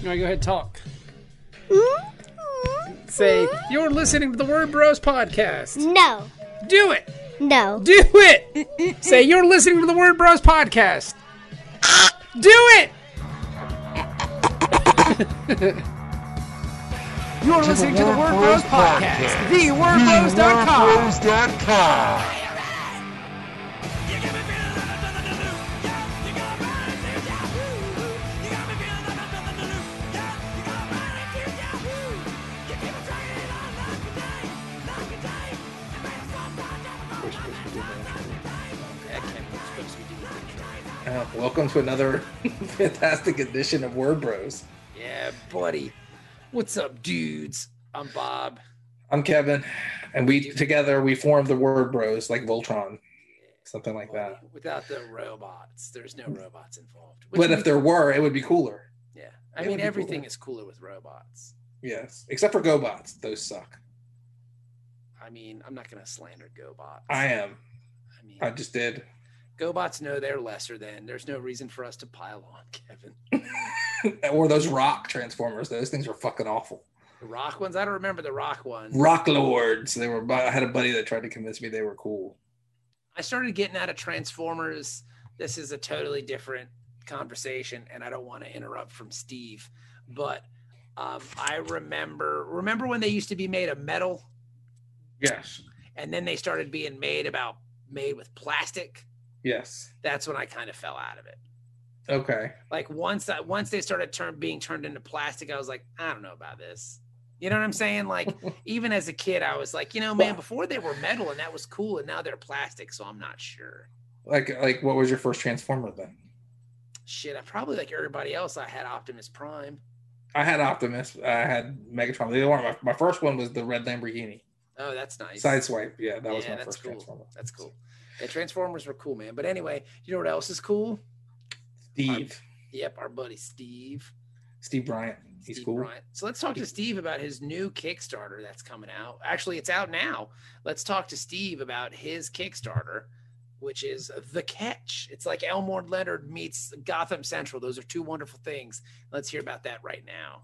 All right, go ahead and talk. Say, you're listening to the Word Bros podcast. No. Do it. No. Do it. Say, you're listening to the Word Bros podcast. Do it. You're listening to the Word Bros podcast. TheWordBros.com. Welcome to another fantastic edition of Word Bros. Yeah, buddy. What's up, dudes? I'm Bob. I'm Kevin, and we formed the Word Bros, like Voltron, something like that. Without the robots, there's no robots involved. But if there were, it would be cooler. Yeah, I mean everything is cooler with robots. Yes, except for GoBots; those suck. I mean, I'm not gonna slander GoBots. I am. I I just did. GoBots know they're lesser than. There's no reason for us to pile on, Kevin. Or those rock transformers; those things are fucking awful. The rock ones? I don't remember the rock ones. Rock Lords. They were. I had a buddy that tried to convince me they were cool. I started getting out of Transformers. This is a totally different conversation, and I don't want to interrupt from Steve, but I remember when they used to be made of metal. Yes. And then they started being made with plastic. Yes. That's when I kind of fell out of it. Okay. Like once they started being turned into plastic, I was like, I don't know about this. You know what I'm saying? Like even as a kid, I was like, man, before they were metal and that was cool, and now they're plastic, so I'm not sure. Like what was your first Transformer then? Shit, I probably like everybody else. I had Optimus Prime. I had Optimus. I had Megatron. The other one, my first one was the red Lamborghini. Oh, that's nice. Sideswipe. Yeah, that was my first cool. Transformer. That's cool. Yeah, Transformers were cool, man. But anyway, you know what else is cool? Steve. Our buddy Steve. Steve Bryant. He's cool. Bryant. So let's talk to Steve about his new Kickstarter that's coming out. Actually, it's out now. Let's talk to Steve about his Kickstarter, which is The Catch. It's like Elmore Leonard meets Gotham Central. Those are two wonderful things. Let's hear about that right now.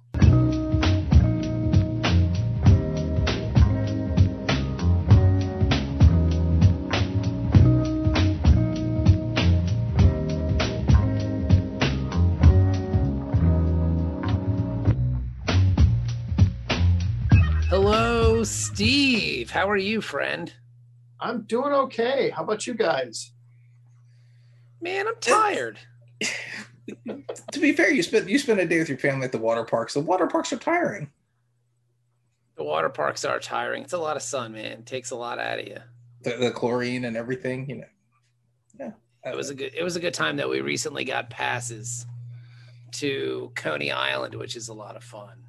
Hello, Steve. How are you, friend? I'm doing okay. How about you guys? Man, I'm tired. To be fair, you spend a day with your family at the water parks. The water parks are tiring. The water parks are tiring. It's a lot of sun, man. It takes a lot out of you. The chlorine and everything, Yeah. It was a good time that we recently got passes to Coney Island, which is a lot of fun.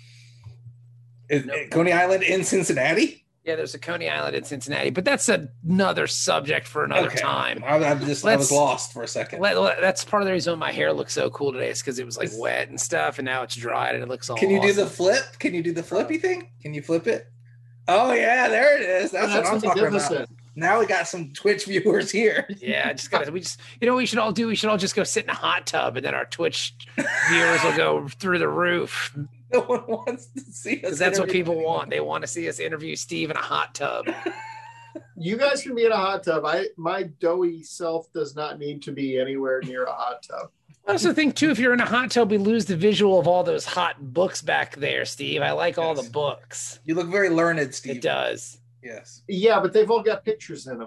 Coney Island in Cincinnati? Yeah, there's a Coney Island in Cincinnati, but that's another subject for another time. I was lost for a second. That's part of the reason my hair looks so cool today is because it was like wet and stuff, and now it's dried and it looks all Can you awesome. do the flip? Can you do the flippy thing? Can you flip it? Oh, yeah, there it is. That's what I'm talking about. Now we got some Twitch viewers here. Yeah, we should all do? We should all just go sit in a hot tub, and then our Twitch viewers will go through the roof. No one wants to see us. Because that's what people want. They want to see us interview Steve in a hot tub. You guys can be in a hot tub. My doughy self does not need to be anywhere near a hot tub. I also think, too, if you're in a hot tub, we lose the visual of all those hot books back there, Steve. I like all the books. You look very learned, Steve. It does. Yes. Yeah, but they've all got pictures in them.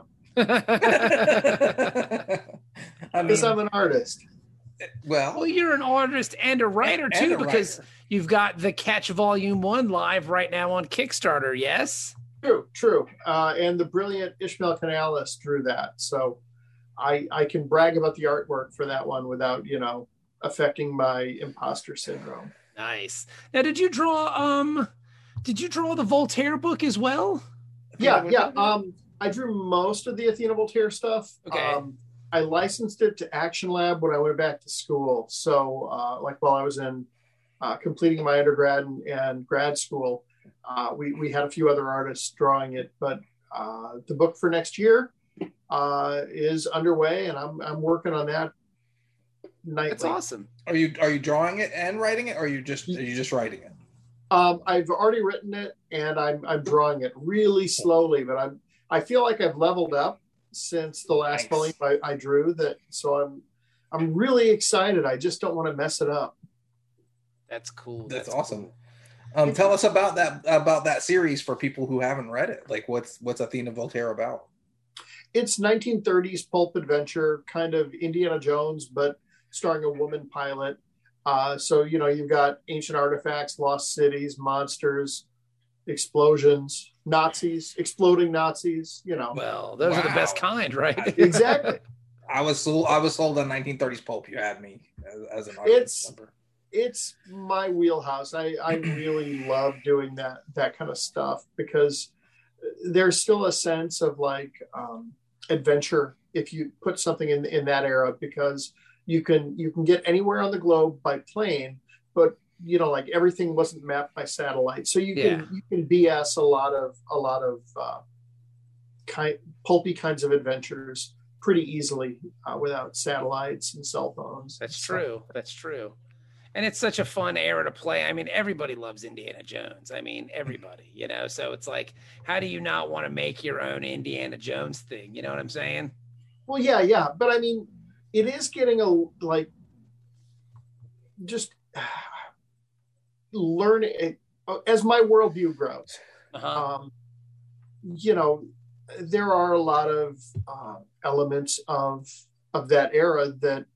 Because I'm an artist. Well, you're an artist and a writer, too, because you've got The Catch Volume 1 live right now on Kickstarter, yes? True. And the brilliant Ishmael Canales drew that. So I can brag about the artwork for that one without, affecting my imposter syndrome. Nice. Now, did you draw the Voltaire book as well? Yeah. I drew most of the Athena Voltaire stuff. Okay. I licensed it to Action Lab when I went back to school. So while I was in completing my undergrad and grad school, we had a few other artists drawing it, but the book for next year is underway, and I'm working on that nightly. That's awesome. Are you drawing it and writing it, or are you just writing it? I've already written it, and I'm drawing it really slowly, but I feel like I've leveled up since the last volume I drew that. So I'm really excited. I just don't want to mess it up. That's cool. That's awesome. Cool. Tell us about that series for people who haven't read it. Like, what's Athena Voltaire about? It's 1930s pulp adventure, kind of Indiana Jones, but starring a woman pilot. So, you've got ancient artifacts, lost cities, monsters, explosions, Nazis, exploding Nazis, Well, those are the best kind, right? Exactly. I was sold on 1930s pulp. You had me as an audience member. It's my wheelhouse. I really love doing that kind of stuff because there's still a sense of like adventure if you put something in that era, because you can get anywhere on the globe by plane, but like everything wasn't mapped by satellite, so you can BS a lot of pulpy kinds of adventures pretty easily without satellites and cell phones. That's true. And it's such a fun era to play. I mean, everybody loves Indiana Jones. I mean, everybody, so it's like, how do you not want to make your own Indiana Jones thing? You know what I'm saying? Well, yeah. But I mean, it is getting just learning as my worldview grows. There are a lot of elements of that era that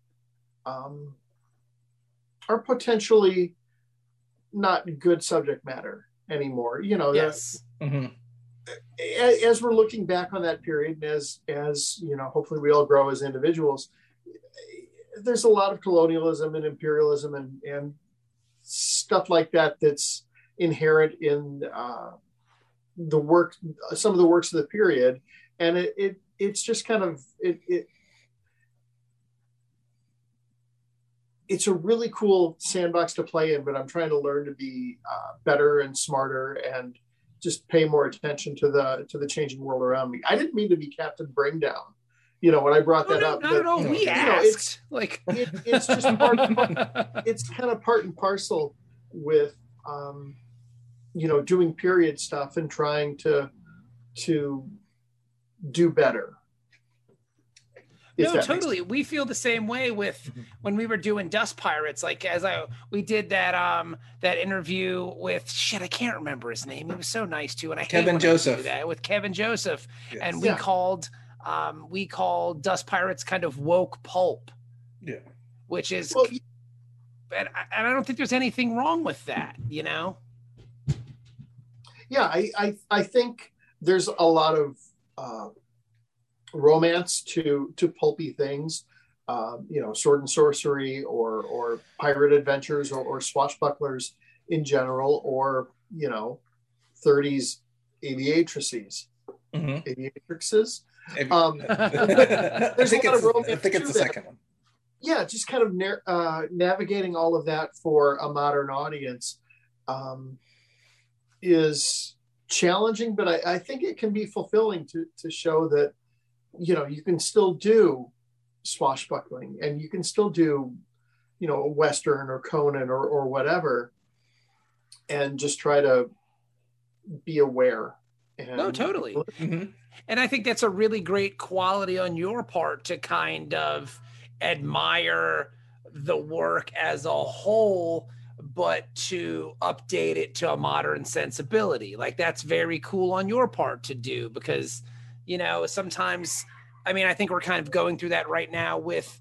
are potentially not good subject matter anymore. Yes. As we're looking back on that period, and as hopefully we all grow as individuals, there's a lot of colonialism and imperialism and stuff like that that's inherent in some of the works of the period, and it's just kind of it's a really cool sandbox to play in, but I'm trying to learn to be better and smarter and just pay more attention to the changing world around me. I didn't mean to be Captain Bringdown, when I brought that up. Not at all. We asked. It's just it's kind of part and parcel with doing period stuff and trying to do better. No, totally. We feel the same way with when we were doing Dust Pirates. Like we did that interview with I can't remember his name. He was so nice too, and Kevin Joseph. With Kevin Joseph, yes. And we called Dust Pirates kind of woke pulp. Yeah, which is, and I don't think there's anything wrong with that. Yeah, I think there's a lot of romance to pulpy things, sword and sorcery or pirate adventures or swashbucklers in general, or 30s aviatrixes. Aviatrixes. There's a lot of romance. I think it's the second one. Yeah, just kind of navigating all of that for a modern audience is challenging, but I think it can be fulfilling to show that you can still do swashbuckling and you can still do a Western or Conan or whatever, and just try to be aware. No, totally. And I think that's a really great quality on your part to kind of admire the work as a whole, but to update it to a modern sensibility. Like, that's very cool on your part to do, because sometimes, I think we're kind of going through that right now with,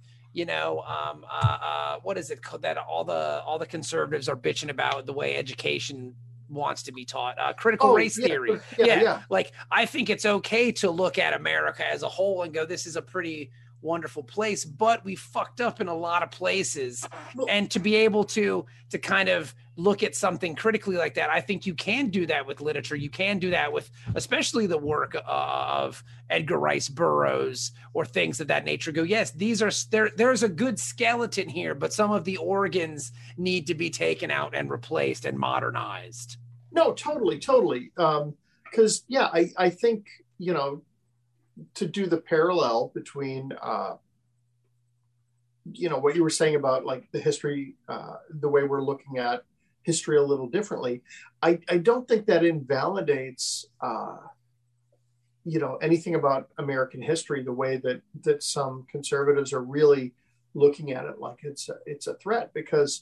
what is it called, that all the conservatives are bitching about the way education wants to be taught, critical race theory. Yeah. Like, I think it's okay to look at America as a whole and go, this is a pretty wonderful place, but we fucked up in a lot of places. And to be able to kind of look at something critically like that, I think you can do that with literature. You can do that with especially the work of Edgar Rice Burroughs or things of that nature. Go, yes, there's a good skeleton here, but some of the organs need to be taken out and replaced and modernized. No, totally. Because I think, to do the parallel between what you were saying about like the history, the way we're looking at history a little differently. I don't think that invalidates, anything about American history, the way that some conservatives are really looking at it like it's a threat, because,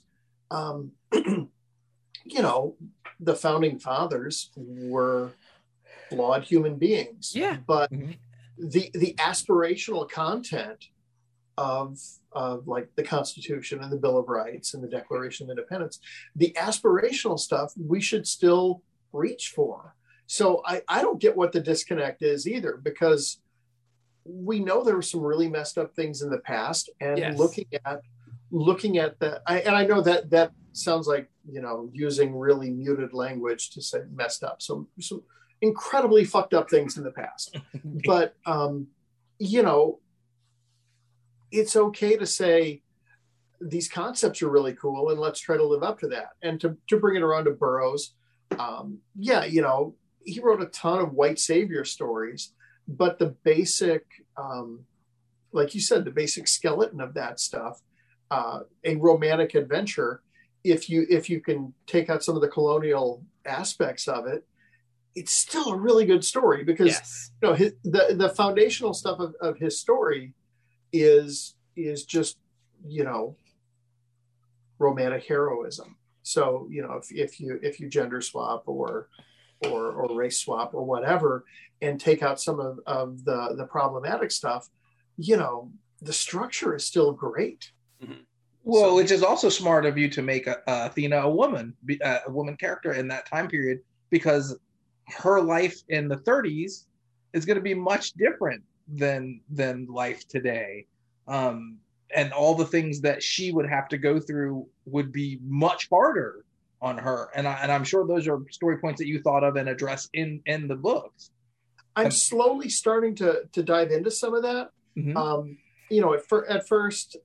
the founding fathers were flawed human beings. Yeah. But the aspirational content of like the Constitution and the Bill of Rights and the Declaration of Independence, the aspirational stuff we should still reach for. So I don't get what the disconnect is either, because we know there were some really messed up things in the past, and Yes. looking at that, and I know that sounds like, using really muted language to say messed up. So some incredibly fucked up things in the past, but it's okay to say these concepts are really cool and let's try to live up to that. And to bring it around to Burroughs, he wrote a ton of white savior stories, but the basic, like you said, the basic skeleton of that stuff, a romantic adventure, if you can take out some of the colonial aspects of it, it's still a really good story, because Yes. The foundational stuff of his story is just romantic heroism. So if you gender swap or race swap or whatever, and take out some of the problematic stuff, the structure is still great. Mm-hmm. Well, which is also smart of you to make Athena a woman character in that time period, because her life in the 30s is going to be much different than life today. And all the things that she would have to go through would be much harder on her. And I'm sure those are story points that you thought of and address in the books. I'm slowly starting to dive into some of that. Mm-hmm. At first,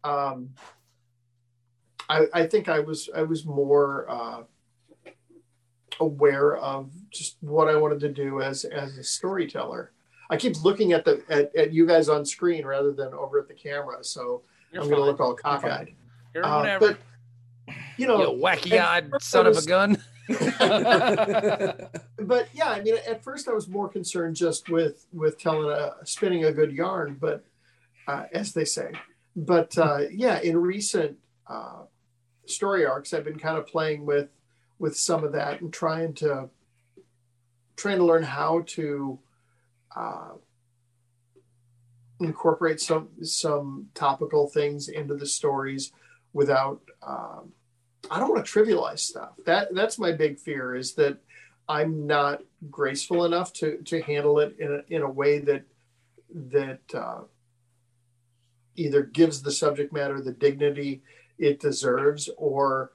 I think I was more aware of just what I wanted to do as a storyteller. I keep looking at you guys on screen rather than over at the camera, so I'm going to look all cockeyed. You're whatever. But you wacky-eyed son of a gun. But yeah, I mean, at first I was more concerned just with spinning a good yarn, but as they say. But in recent story arcs, I've been kind of playing with some of that and trying to learn how to incorporate some topical things into the stories without. I don't want to trivialize stuff. That's my big fear, is that I'm not graceful enough to handle it in a way that either gives the subject matter the dignity it deserves, or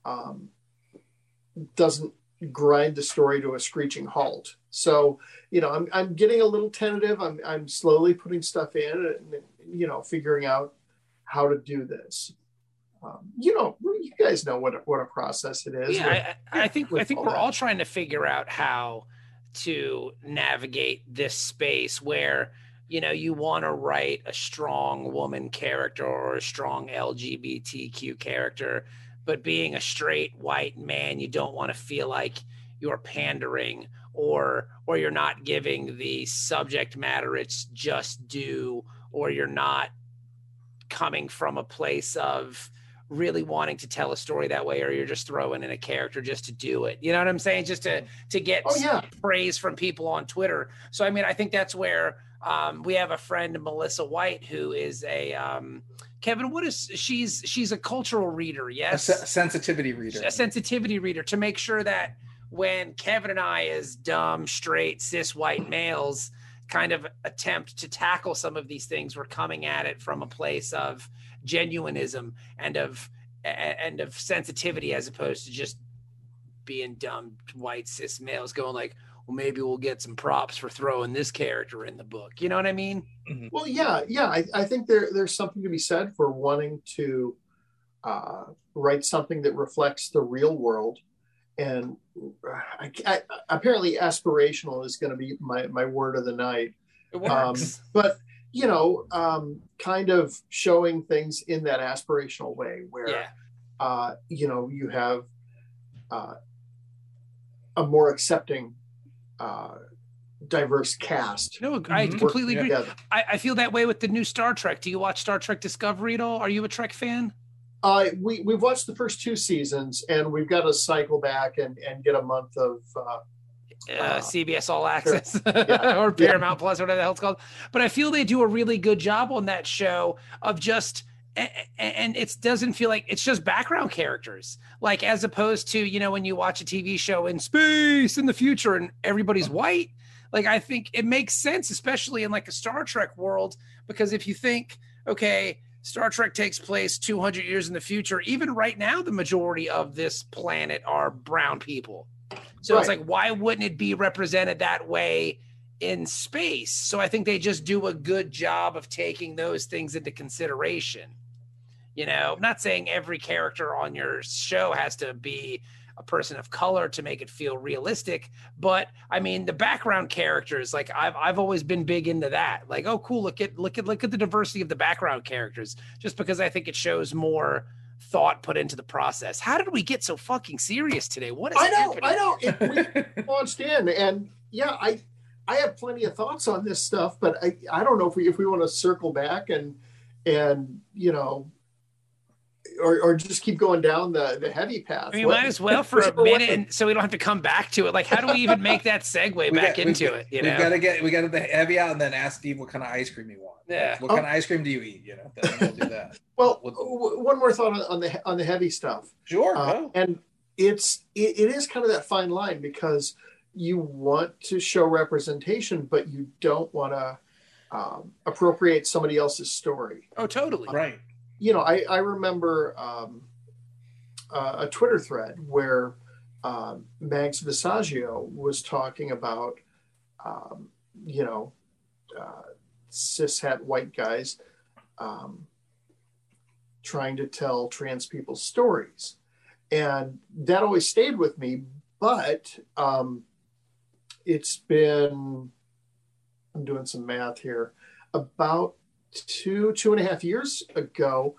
doesn't grind the story to a screeching halt. So, I'm getting a little tentative. I'm slowly putting stuff in and, figuring out how to do this. You guys know what a process it is. Yeah, I think we're all trying to figure out how to navigate this space where, you want to write a strong woman character or a strong LGBTQ character, but being a straight white man, you don't want to feel like you're pandering or you're not giving the subject matter its just due, or you're not coming from a place of really wanting to tell a story that way, or you're just throwing in a character just to do it. You know what I'm saying? Just to get praise from people on Twitter. So, I mean, I think that's where we have a friend, Melissa White, who is a Kevin, she's a cultural reader. Yes. A sensitivity reader. A sensitivity reader, to make sure that when Kevin and I, as dumb, straight, cis white males, kind of attempt to tackle some of these things, we're coming at it from a place of genuinism and of sensitivity, as opposed to just being dumb white cis males going like, well, maybe we'll get some props for throwing this character in the book. You know what I mean? Mm-hmm. Well, yeah. I think there's something to be said for wanting to write something that reflects the real world. And apparently aspirational is going to be my word of the night. It works. But kind of showing things in that aspirational way where, Yeah. you have a more accepting, diverse cast. No, I Mhm. completely Yeah. agree. Yeah. I feel that way with the new Star Trek. Do you watch Star Trek Discovery at all? Are you a Trek fan? We've watched the first 2 seasons, and we've got to cycle back and get a month of CBS All Access Yeah. or Paramount Plus, whatever the hell it's called. But I feel they do a really good job on that show of just, and it doesn't feel like it's just background characters. Like, as opposed to, when you watch a TV show in space in the future and everybody's white. Like, I think it makes sense, especially in like a Star Trek world, because if you think, okay, Star Trek takes place 200 years in the future, even right now, the majority of this planet are brown people. So It's Right. like, why wouldn't it be represented that way in space? So I think they just do a good job of taking those things into consideration. I'm not saying every character on your show has to be a person of color to make it feel realistic, but I mean the background characters, like I've always been big into that. Like, oh cool, look at the diversity of the background characters, just because I think it shows more thought put into the process. How did we get so fucking serious today? What is happening? I know. We launched in, and yeah, I have plenty of thoughts on this stuff, but I don't know if we want to circle back and or just keep going down the heavy path. I mean, might as well for a minute, and so we don't have to come back to it. Like, how do we even make that segue back into it? We got to get the heavy out, and then ask Steve what kind of ice cream you want. Yeah. What kind of ice cream do you eat? Then we'll do that. Well, one more thought on the heavy stuff. Sure. And it is kind of that fine line, because you want to show representation, but you don't want to appropriate somebody else's story. Oh, totally. Right. I remember a Twitter thread where Mags Visaggio was talking about, cishet white guys trying to tell trans people's stories. And that always stayed with me, but it's been, I'm doing some math here, about 2.5 years ago,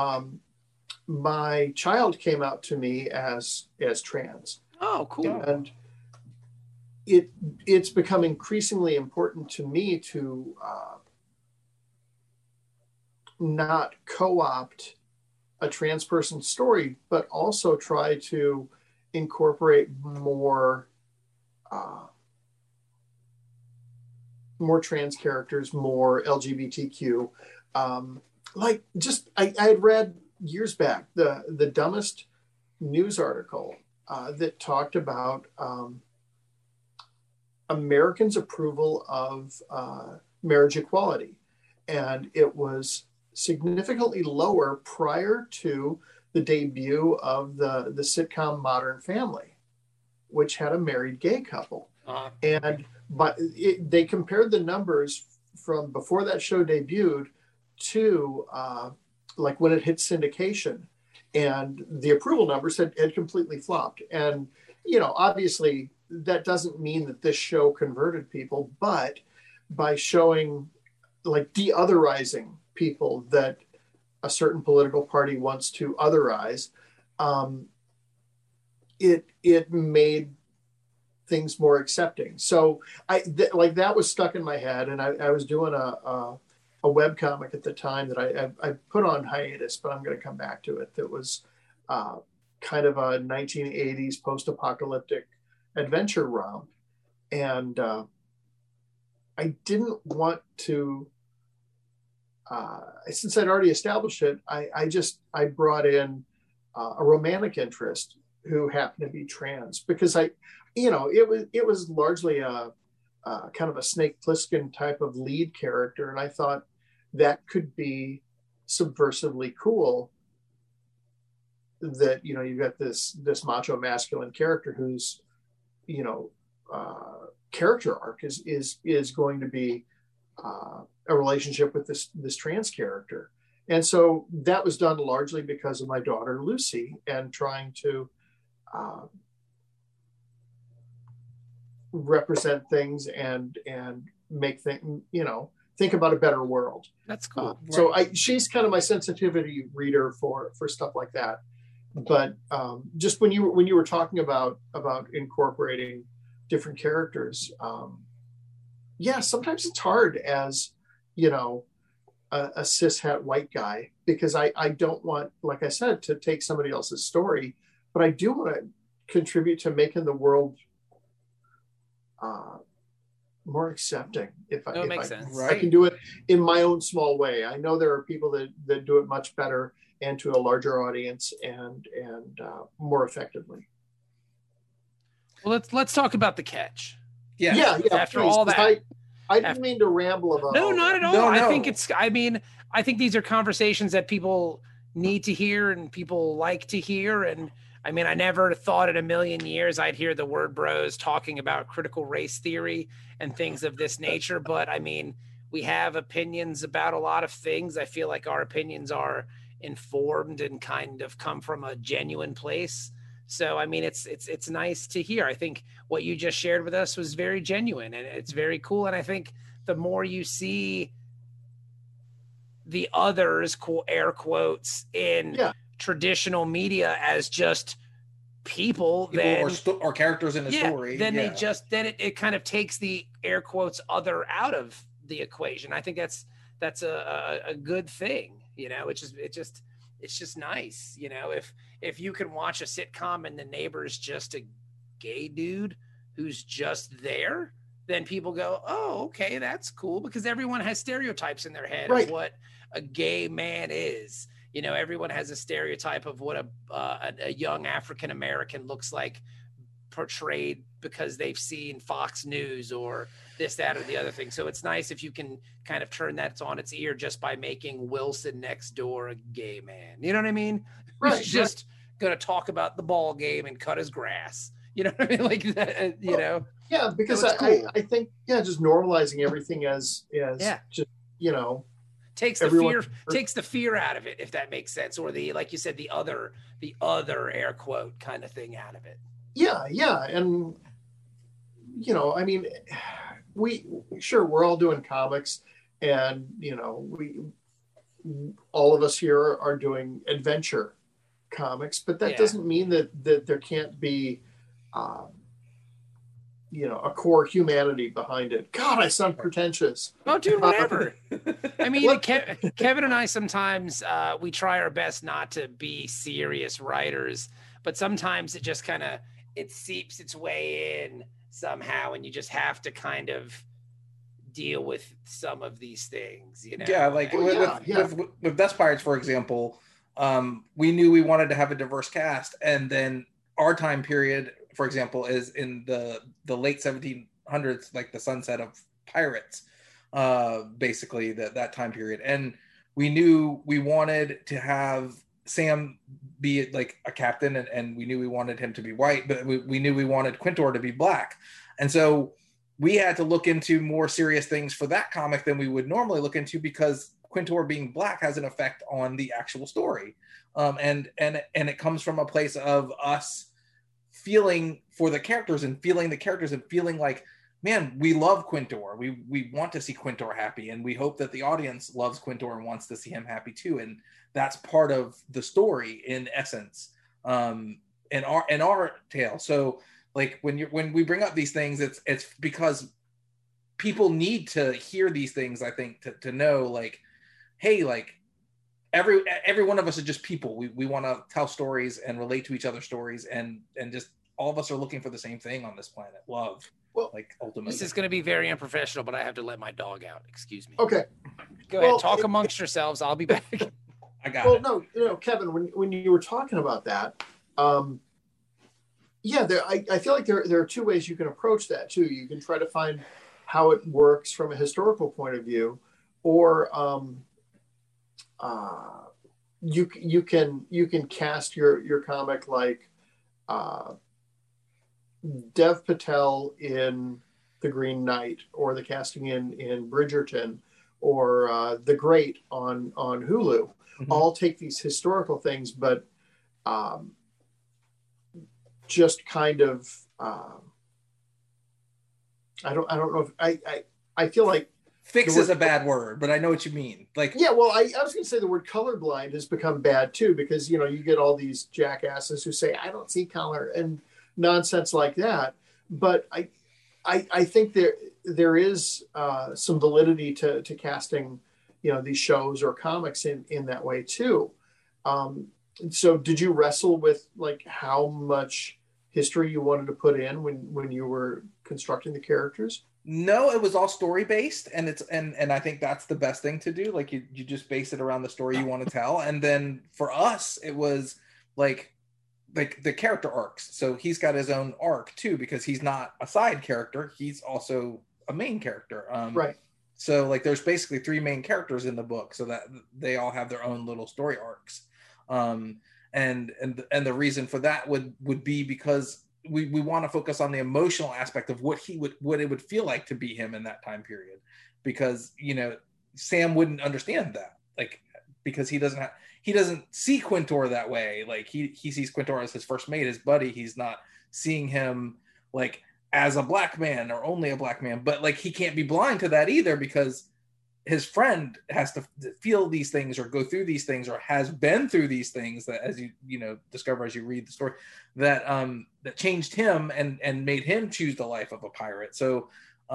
my child came out to me as trans. Oh, cool. And it's become increasingly important to me to not co-opt a trans person's story, but also try to incorporate more trans characters, more LGBTQ. I had read years back the dumbest news article that talked about Americans' approval of marriage equality, and it was significantly lower prior to the debut of the sitcom Modern Family, which had a married gay couple. But they compared the numbers from before that show debuted to like when it hit syndication, and the approval numbers had completely flopped. And obviously that doesn't mean that this show converted people, but by showing, like, de-otherizing people that a certain political party wants to otherize, it made things more accepting. So that was stuck in my head, and I was doing a webcomic at the time that I put on hiatus, but I'm going to come back to it. That was kind of a 1980s post-apocalyptic adventure romp, and I didn't want to. Since I'd already established it, I brought in a romantic interest who happened to be trans, because it was largely a kind of a Snake Plissken type of lead character, and I thought that could be subversively cool. That you've got this macho masculine character whose character arc is going to be a relationship with this trans character. And so that was done largely because of my daughter Lucy, and trying to represent things and make things think about a better world. That's cool. So she's kind of my sensitivity reader for stuff like that. But just when you were talking about incorporating different characters, sometimes it's hard as, you know, a cishet white guy, because I don't want, like I said, to take somebody else's story, but I do want to contribute to making the world more accepting. If I can do it in my own small way. I know there are people that do it much better and to a larger audience and more effectively. Well, let's talk about The Catch. Yeah. After all that, I didn't mean to ramble about. No, not at all. No. I think these are conversations that people need to hear and people like to hear. And I mean, I never thought in a million years I'd hear the word bros talking about critical race theory and things of this nature. But I mean, we have opinions about a lot of things. I feel like our opinions are informed and kind of come from a genuine place. So, I mean, it's nice to hear. I think what you just shared with us was very genuine and it's very cool. And I think the more you see the others, air quotes, in traditional media as just people then, or characters in a story, then it kind of takes the air quotes other out of the equation. I think that's a good thing, you know. It's just nice, you know, if you can watch a sitcom and the neighbor's just a gay dude who's just there, then people go, oh, okay, that's cool, because everyone has stereotypes in their head of what a gay man is. You know, everyone has a stereotype of what a young African American looks like portrayed because they've seen Fox News or this, that, or the other thing. So it's nice if you can kind of turn that on its ear just by making Wilson next door a gay man. You know what I mean? Right. He's just going to talk about the ball game and cut his grass. You know what I mean? Like that, you know? Yeah, because so cool. I think, just normalizing everything as just, you know, takes the fear out of it, if that makes sense. Or the, like you said, the other air quote kind of thing out of it. Yeah. And, you know, I mean, we're all doing comics, and, you know, all of us here are doing adventure comics, but that doesn't mean that there can't be, you know, a core humanity behind it. God, I sound pretentious. Oh, dude, whatever. I mean, Kevin and I sometimes we try our best not to be serious writers, but sometimes it just kind of seeps its way in somehow, and you just have to kind of deal with some of these things, you know? Yeah, like with Dust Pirates, for example, we knew we wanted to have a diverse cast, and then our time period, for example, is in the late 1700s, like the sunset of pirates, basically that time period. And we knew we wanted to have Sam be like a captain, and we knew we wanted him to be white, but we knew we wanted Quintor to be black. And so we had to look into more serious things for that comic than we would normally look into, because Quintor being black has an effect on the actual story. And it comes from a place of us feeling for the characters and feeling like, man, we love Quintor. We want to see Quintor happy, and we hope that the audience loves Quintor and wants to see him happy too. And that's part of the story in essence, in our tale. So like when we bring up these things, it's because people need to hear these things, I think, to know, like, hey, like every one of us is just people. We want to tell stories and relate to each other's stories, and just all of us are looking for the same thing on this planet, love. Well, like, ultimately. This is going to be very unprofessional, but I have to let my dog out. Excuse me. Okay. Go ahead. Talk amongst yourselves. I'll be back. I got it. No, you know, Kevin, when you were talking about that, I feel like there are two ways you can approach that too. You can try to find how it works from a historical point of view, or you can cast your comic like Dev Patel in The Green Knight, or the casting in Bridgerton, or The Great on Hulu. Mm-hmm. All take these historical things, but just kind of I don't know if I feel like Fix is a bad word, but I know what you mean. Like, yeah, well, I was going to say the word colorblind has become bad too, because, you know, you get all these jackasses who say, I don't see color and nonsense like that. But I think there is some validity to casting, you know, these shows or comics in that way too. So did you wrestle with like how much history you wanted to put in when you were constructing the characters? no, it was all story based, and I think that's the best thing to do. Like you just base it around the story you want to tell, and then for us, it was like the character arcs. So he's got his own arc too, because he's not a side character; he's also a main character. Right. So like there's basically 3 main characters in the book, so that they all have their own little story arcs. And the reason for that would be because we want to focus on the emotional aspect of what it would feel like to be him in that time period, because, you know, Sam wouldn't understand that, like, because he doesn't see Quintor that way. Like he sees Quintor as his first mate, his buddy. He's not seeing him like as a black man or only a black man, but like he can't be blind to that either, because his friend has to feel these things or go through these things or has been through these things that, as you know, discover as you read the story, that that changed him and made him choose the life of a pirate. So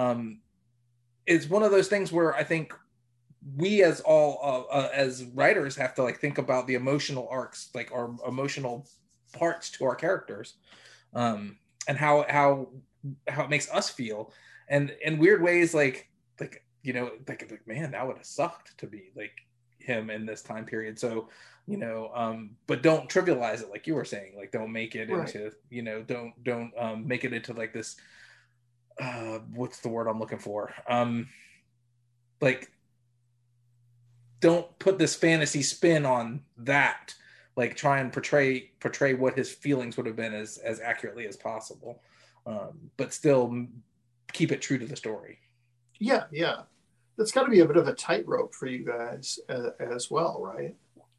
it's one of those things where I think we as writers have to like think about the emotional arcs, like our emotional parts to our characters, and how it makes us feel, and in weird ways, like you know, like man, that would have sucked to be like him in this time period. So, you know, but don't trivialize it, like you were saying. Like, don't make it Right. into, you know, don't make it into like this. What's the word I'm looking for? Like, don't put this fantasy spin on that. Like, try and portray what his feelings would have been as accurately as possible, but still keep it true to the story. Yeah, yeah. That's got to be a bit of a tightrope for you guys as well, right?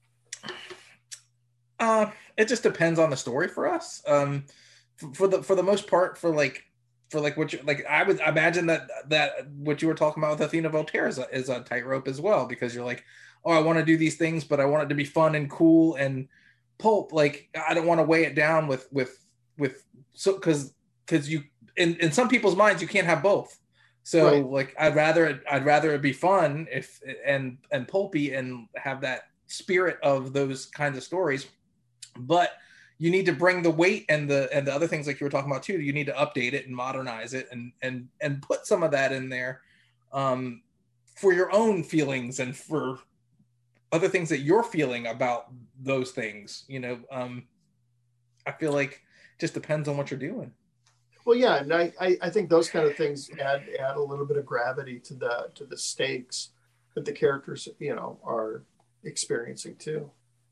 It just depends on the story for us. For the most part, for what you like, I would imagine that what you were talking about with Athena Voltaire is a tightrope as well, because you're like, oh, I want to do these things, but I want it to be fun and cool and pulp. Like, I don't want to weigh it down with so because you in some people's minds you can't have both. So Right. like I'd rather it be fun if and pulpy and have that spirit of those kinds of stories, but you need to bring the weight and the other things like you were talking about too. You need to update it and modernize it and put some of that in there, for your own feelings and for other things that you're feeling about those things. You know, I feel like it just depends on what you're doing. Well, yeah, and I think those kind of things add a little bit of gravity to the stakes that the characters, you know, are experiencing too.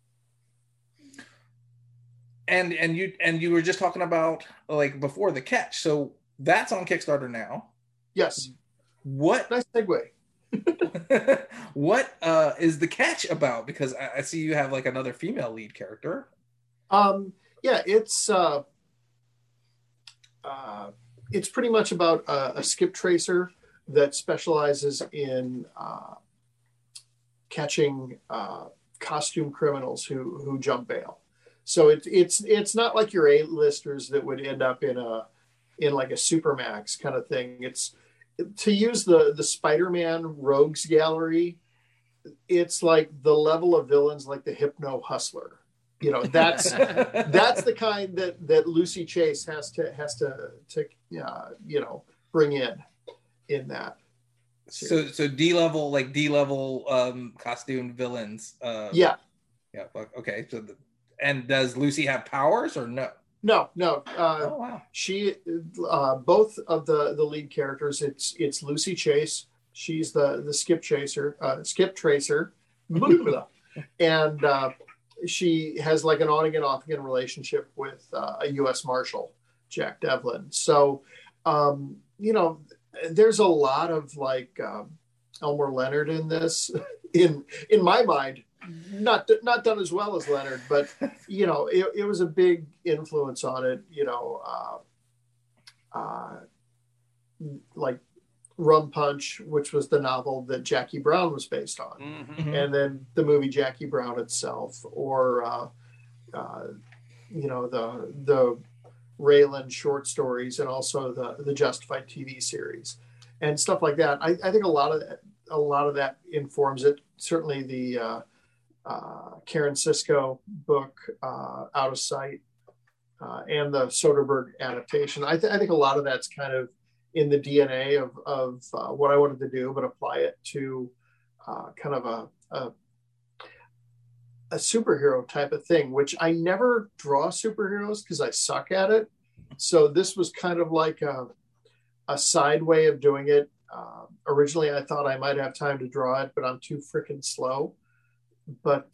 And you were just talking about like before The Catch, so that's on Kickstarter now. Yes. What Nice segue. what is The Catch about? Because I see you have like another female lead character. Yeah, it's pretty much about a skip tracer that specializes in catching costume criminals who jump bail. So it's not like your A-listers that would end up in like a Supermax kind of thing. It's, to use the Spider-Man Rogues Gallery, it's like the level of villains like the Hypno Hustler. You know, that's the kind that Lucy Chase has to you know, bring in that series. So D-level costume villains. Yeah. Okay. So and does Lucy have powers or no? No. Oh wow. She both of the lead characters, it's Lucy Chase. She's the skip tracer, and she has like an on again, off again relationship with a U.S. Marshal, Jack Devlin. So, you know, there's a lot of like Elmore Leonard in this. In my mind, not done as well as Leonard, but you know, it was a big influence on it. You know, like Rum Punch, which was the novel that Jackie Brown was based on, Mm-hmm. and then the movie Jackie Brown itself, or the Raylan short stories, and also the Justified TV series, and stuff like that. I think a lot of that informs it. Certainly, the Karen Sisko book, Out of Sight, and the Soderbergh adaptation. I think a lot of that's kind of in the DNA of what I wanted to do, but apply it to kind of a superhero type of thing, which I never draw superheroes because I suck at it. So this was kind of like a side way of doing it. Originally, I thought I might have time to draw it, but I'm too freaking slow. But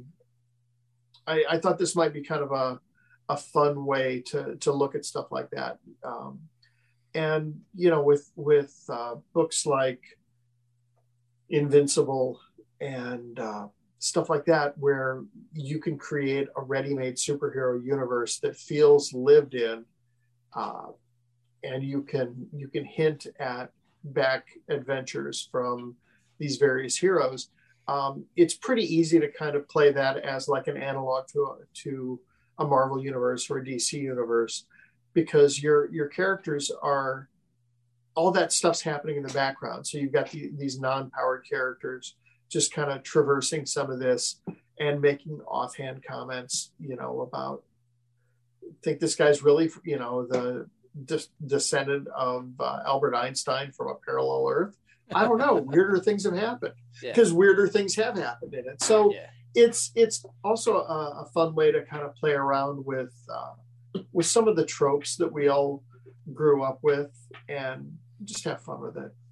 I thought this might be kind of a fun way to look at stuff like that. And, with books like Invincible and stuff like that, where you can create a ready-made superhero universe that feels lived in, and you can hint at back adventures from these various heroes. It's pretty easy to kind of play that as like an analog to a Marvel universe or a DC universe, because your characters are, all that stuff's happening in the background. So you've got these non-powered characters just kind of traversing some of this and making offhand comments, about, think this guy's really, the descendant of Albert Einstein from a parallel Earth. I don't know. Weirder things have happened, because weirder things have happened in it. So it's also a fun way to kind of play around with some of the tropes that we all grew up with, and just have fun with it.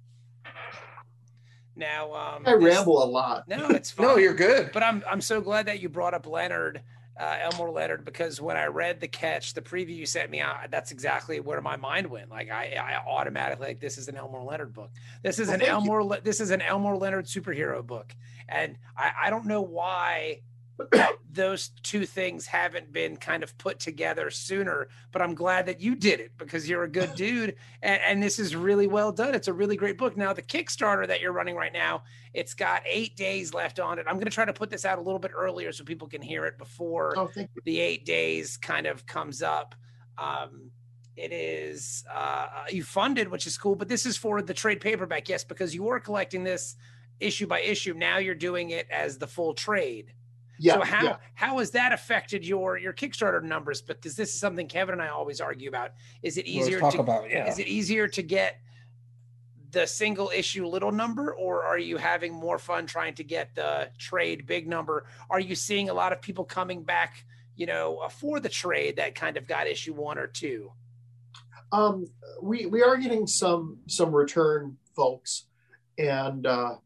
Now, I ramble a lot. No, it's fine. No, you're good. But I'm so glad that you brought up Leonard, Elmore Leonard, because when I read The Catch, the preview you sent me out, that's exactly where my mind went. Like I automatically, like, this is an Elmore Leonard book. This is an Elmore Leonard superhero book. And I don't know why those two things haven't been kind of put together sooner, but I'm glad that you did it, because you're a good dude, and this is really well done. It's a really great book. Now, the Kickstarter that you're running right now, it's got 8 days left on it. I'm going to try to put this out a little bit earlier so people can hear it before the 8 days kind of comes up. It is you funded, which is cool, but this is for the trade paperback. Yes, because you were collecting this issue by issue. Now you're doing it as the full trade. So how has that affected your Kickstarter numbers? Because this is something Kevin and I always argue about. Is it easier Is it easier to get the single issue little number, or are you having more fun trying to get the trade big number? Are you seeing a lot of people coming back, for the trade that kind of got issue 1 or 2? We are getting some return folks, and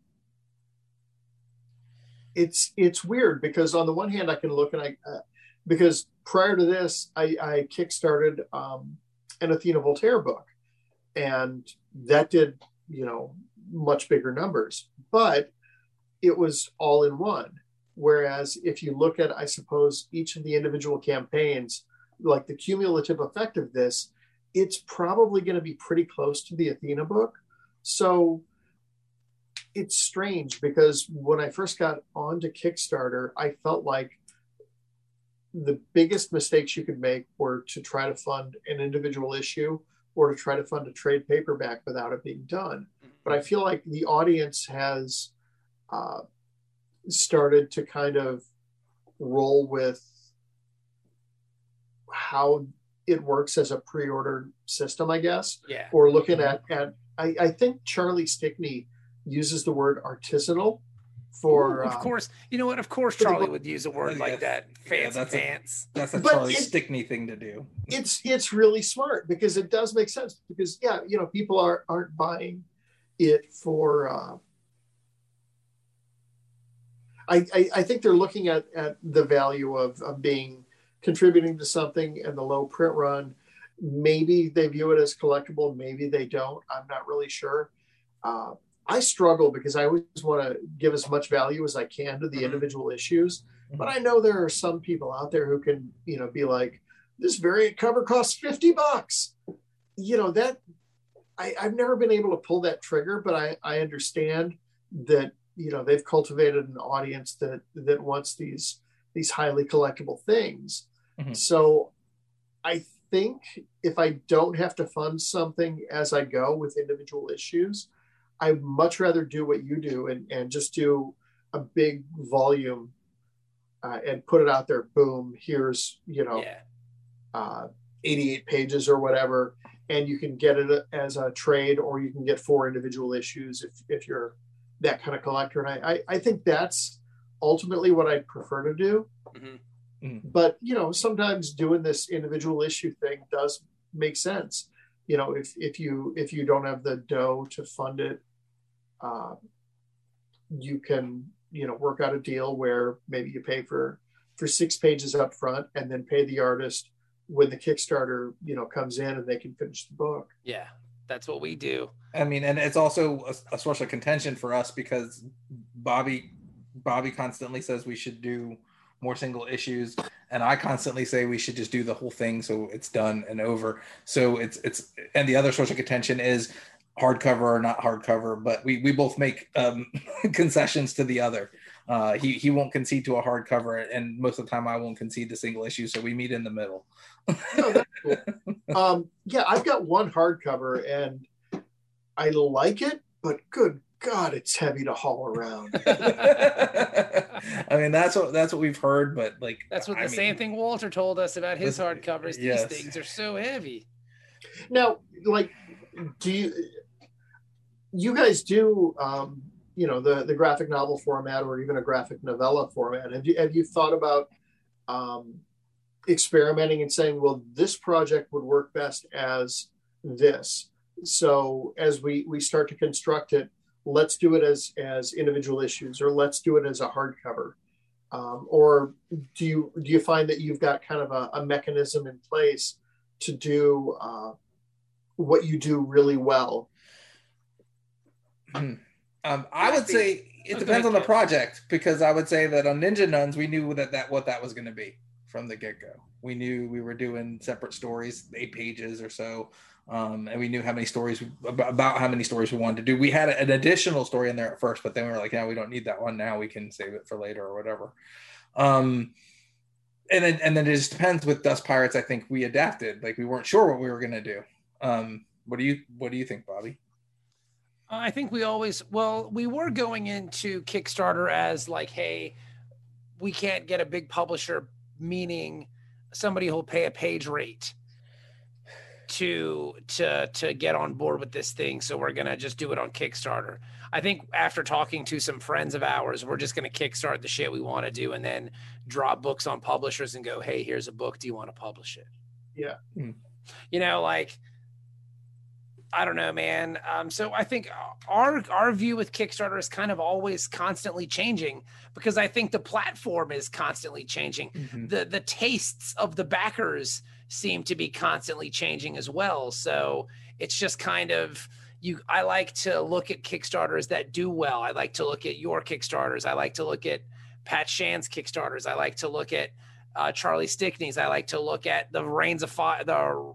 it's weird, because on the one hand I can look and because prior to this I kickstarted an Athena Voltaire book, and that did much bigger numbers, but it was all in one. Whereas if you look at, I suppose, each of the individual campaigns, like the cumulative effect of this, it's probably going to be pretty close to the Athena book. So it's strange, because when I first got onto Kickstarter, I felt like the biggest mistakes you could make were to try to fund an individual issue or to try to fund a trade paperback without it being done. But I feel like the audience has started to kind of roll with how it works as a pre-order system, I guess. Yeah. Or looking at I think Charlie Stickney uses the word artisanal for. Ooh, of course, you know what? Of course, Charlie would use a word like that. Fancy. That's a Charlie Stickney thing to do. It's really smart, because it does make sense. Because people aren't buying it for. I think they're looking at the value of contributing to something and the low print run. Maybe they view it as collectible. Maybe they don't. I'm not really sure. I struggle because I always want to give as much value as I can to the individual issues. But I know there are some people out there who can, be like, this variant cover costs $50. That I've never been able to pull that trigger, but I understand that, you know, they've cultivated an audience that wants these highly collectible things. Mm-hmm. So I think if I don't have to fund something as I go with individual issues, I'd much rather do what you do and just do a big volume and put it out there. Boom, here's, you know, 88 pages or whatever, and you can get it as a trade, or you can get 4 individual issues if you're that kind of collector. And I think that's ultimately what I'd prefer to do. Mm-hmm. Mm-hmm. But, you know, sometimes doing this individual issue thing does make sense. You know, if you don't have the dough to fund it, you can, you know, work out a deal where maybe you pay for 6 pages up front and then pay the artist when the Kickstarter, you know, comes in and they can finish the book. Yeah, that's what we do. I mean, and it's also a source of contention for us because Bobby constantly says we should do more single issues, and I constantly say we should just do the whole thing so it's done and over. So it's and the other source of contention is hardcover or not hardcover, but we both make concessions to the other. He won't concede to a hardcover, and most of the time I won't concede to single issue, so we meet in the middle. No, that's cool. Yeah, I've got one hardcover and I like it, but good God, it's heavy to haul around. I mean, that's what we've heard, but like that's what same thing Walter told us about his hardcovers. Yes. These things are so heavy. Now, like, do you guys do you know, the graphic novel format or even a graphic novella format? Have you thought about experimenting and saying, well, this project would work best as this? So as we start to construct it, let's do it as individual issues, or let's do it as a hardcover. Or do you find that you've got kind of a mechanism in place to do what you do really well? I would say it depends on the project, because I would say that on Ninja Nuns, we knew that what that was going to be from the get-go. We knew we were doing separate stories, 8 pages or so. And we knew how many stories about how many stories we wanted to do. We had an additional story in there at first, but then we were like, yeah, we don't need that one now. We can save it for later or whatever. And then it just depends. With Dust Pirates, I think we adapted. Like, we weren't sure what we were going to do. What do you think, Bobby? I think we were going into Kickstarter as like, hey, we can't get a big publisher, meaning somebody who'll pay a page rate to get on board with this thing. So we're going to just do it on Kickstarter. I think after talking to some friends of ours, we're just going to kickstart the shit we want to do and then drop books on publishers and go, hey, here's a book. Do you want to publish it? Yeah. You know, like, I don't know, man. So I think our view with Kickstarter is kind of always constantly changing, because I think the platform is constantly changing. Mm-hmm. The tastes of the backers seem to be constantly changing as well. So it's just kind of, I like to look at Kickstarters that do well. I like to look at your Kickstarters. I like to look at Pat Shan's Kickstarters. I like to look at Charlie Stickney's. I like to look at the Reigns of Fire,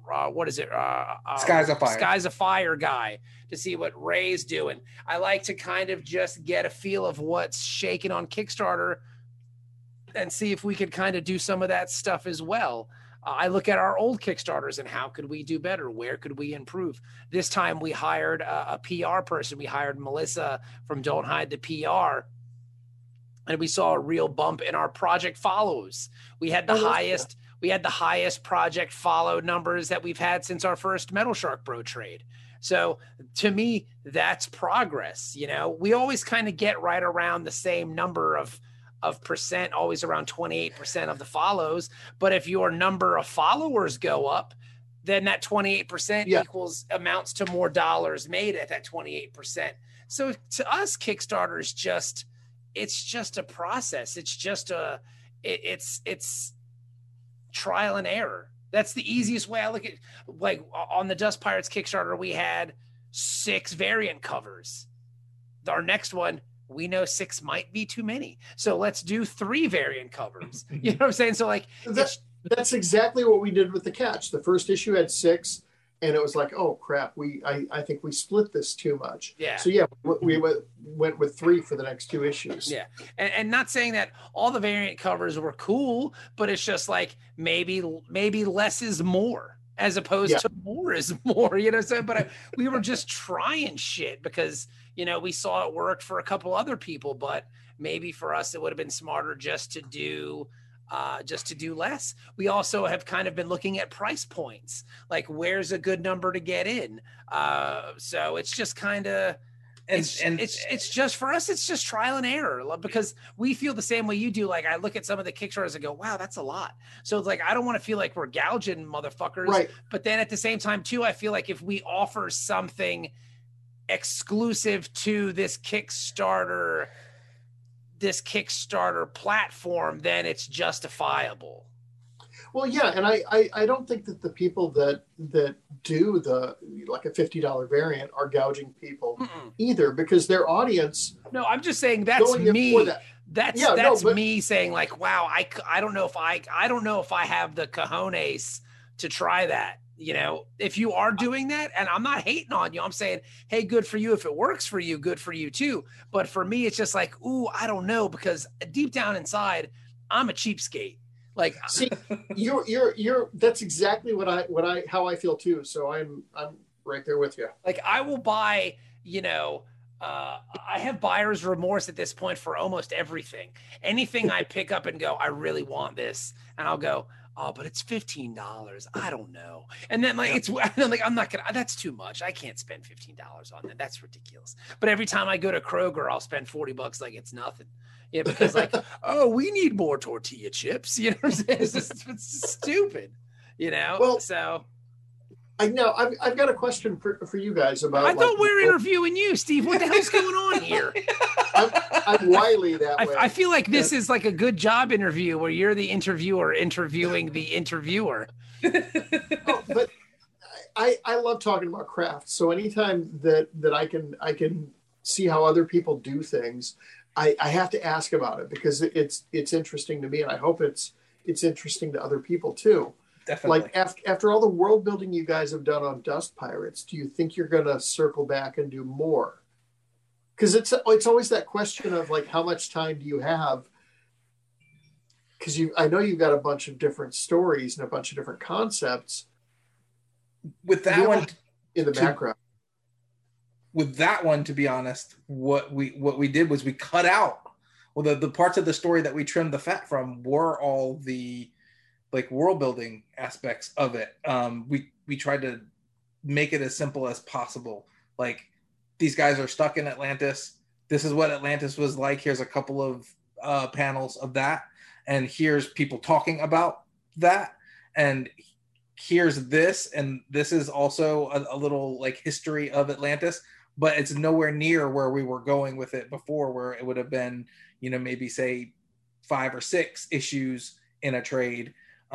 Skies of Fire. Skies of Fire guy, to see what Ray's doing. I like to kind of just get a feel of what's shaking on Kickstarter and see if we could kind of do some of that stuff as well. I look at our old Kickstarters and how could we do better? Where could we improve? This time we hired a PR person. We hired Melissa from Don't Hide the PR. And we saw a real bump in our project follows. We had the highest project follow numbers that we've had since our first Metal Shark Bro trade. So to me, that's progress. You know, we always kind of get right around the same number of percent, always around 28% of the follows. But if your number of followers go up, then that 28% amounts to more dollars made at that 28%. So to us, Kickstarter is just a process. It's just it's trial and error. That's the easiest way I look at. Like on the Dust Pirates Kickstarter, we had 6 variant covers. Our next one, we know 6 might be too many, so let's do 3 variant covers. You know what I'm saying? So like that's exactly what we did with the Catch. The first issue had 6. and it was like, oh crap, I think we split this too much. Yeah. So yeah, we went with 3 for the next 2 issues. Yeah. And not saying that all the variant covers were cool, but it's just like maybe less is more as opposed to more is more, you know what I'm saying? But we were just trying shit because, you know, we saw it worked for a couple other people, but maybe for us, it would have been smarter just to do less. We also have kind of been looking at price points, like where's a good number to get in. So it's just kind of, it's just for us, it's just trial and error because we feel the same way you do. Like I look at some of the Kickstarters and go, wow, that's a lot. So it's like, I don't want to feel like we're gouging motherfuckers, right? But then at the same time too, I feel like if we offer something exclusive to this Kickstarter platform, then it's justifiable. Well, yeah, and I don't think that the people that do the like a $50 variant are gouging people either, because their audience. No, I'm just saying that's me. That's me saying like, wow, I don't know if I have the cojones to try that. You know, if you are doing that, and I'm not hating on you, I'm saying, hey, good for you. If it works for you, good for you too. But for me, it's just like, ooh, I don't know, because deep down inside, I'm a cheapskate. Like, see, you're that's exactly how I feel too. So I'm right there with you. Like I will buy, you know, I have buyer's remorse at this point for almost everything. Anything I pick up and go, I really want this, and I'll go, oh, but it's $15. I don't know. And then like, I'm not gonna, that's too much. I can't spend $15 on that. That's ridiculous. But every time I go to Kroger, I'll spend $40 like it's nothing. Yeah. Because like, oh, we need more tortilla chips. You know what I'm saying? It's stupid, you know? Well, so. I know I've got a question for you guys about. I thought we're interviewing you, Steve. What the hell's going on here? I'm wily that way. I feel like this is like a good job interview where you're the interviewer interviewing the interviewer. Oh, but I love talking about craft. So anytime that I can see how other people do things, I have to ask about it because it's interesting to me, and I hope it's interesting to other people too. Definitely. Like after all the world building you guys have done on Dust Pirates, do you think you're going to circle back and do more? Because it's always that question of like, how much time do you have? Because I know you've got a bunch of different stories and a bunch of different concepts. With that one in the background. With that one, to be honest, what we did was we cut out. Well, the parts of the story that we trimmed the fat from were all the like world building aspects of it. We tried to make it as simple as possible. Like these guys are stuck in Atlantis. This is what Atlantis was like. Here's a couple of panels of that. And here's people talking about that. And here's this. And this is also a little like history of Atlantis, but it's nowhere near where we were going with it before, where it would have been, you know, maybe say 5 or 6 issues in a trade.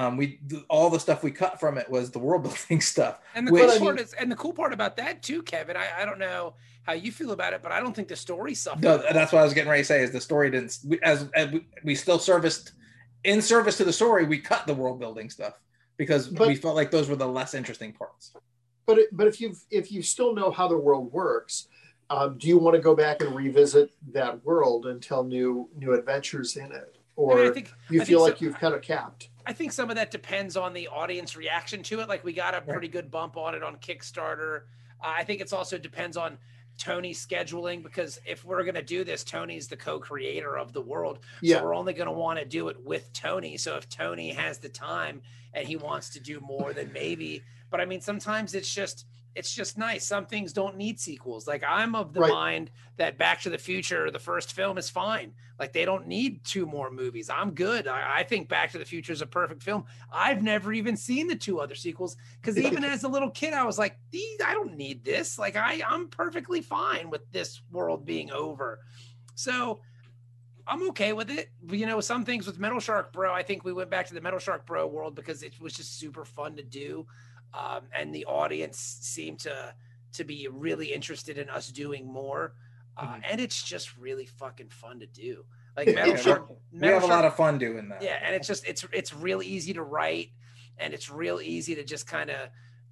All the stuff we cut from it was the world building stuff. And the cool part about that too, Kevin, I don't know how you feel about it, but I don't think the story suffered. No, that's what I was getting ready to say. Is the story didn't? As we still serviced in service to the story, we cut the world building stuff because we felt like those were the less interesting parts. But if you still know how the world works, do you want to go back and revisit that world and tell new adventures in it, or you feel like you've kind of capped? I think some of that depends on the audience reaction to it. Like we got a pretty good bump on it on Kickstarter. I think it's also depends on Tony's scheduling, because if we're going to do this, Tony's the co-creator of the world. So we're only going to want to do it with Tony. So if Tony has the time and he wants to do more, then maybe. But I mean, sometimes it's just nice. Some things don't need sequels. Like I'm of the mind that Back to the Future, the first film, is fine. Like they don't need 2 more movies. I'm good. I think Back to the Future is a perfect film. I've never even seen the 2 other sequels because even as a little kid, I was like, I don't need this. Like I'm perfectly fine with this world being over. So I'm okay with it. You know, some things with Metal Shark Bro, I think we went back to the Metal Shark Bro world because it was just super fun to do. And the audience seemed to be really interested in us doing more. And it's just really fucking fun to do. Like Metal Shark, we have a lot of fun doing that. Yeah. And it's real easy to write, and it's real easy to just kind of